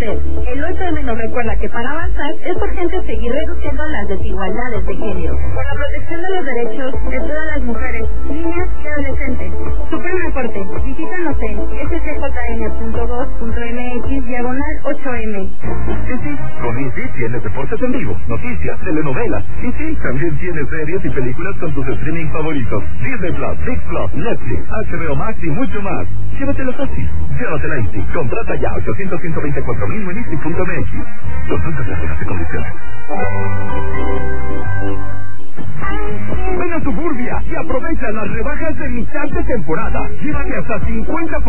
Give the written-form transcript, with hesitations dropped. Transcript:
mujer. El 8M nos recuerda que para avanzar es urgente seguir reduciendo las desigualdades de género, por la protección de los derechos de todas las mujeres, niñas y adolescentes. Suprema Corte, visítanos en scjn.gov.mx/8M. Sí, con Easy tienes deportes en vivo, noticias, telenovelas, y sí, también tienes series y películas con tus streaming favoritos. Disney Plus, Six Plus, Netflix, HBO Max y mucho más. Llévatelo fácil, llévatela Easy. Contrata ya 800-124,000 en Easy.mx. Consulta las reglas y condiciones. Ven a Suburbia y aprovecha las rebajas de mitad de temporada. Llévate hasta 50%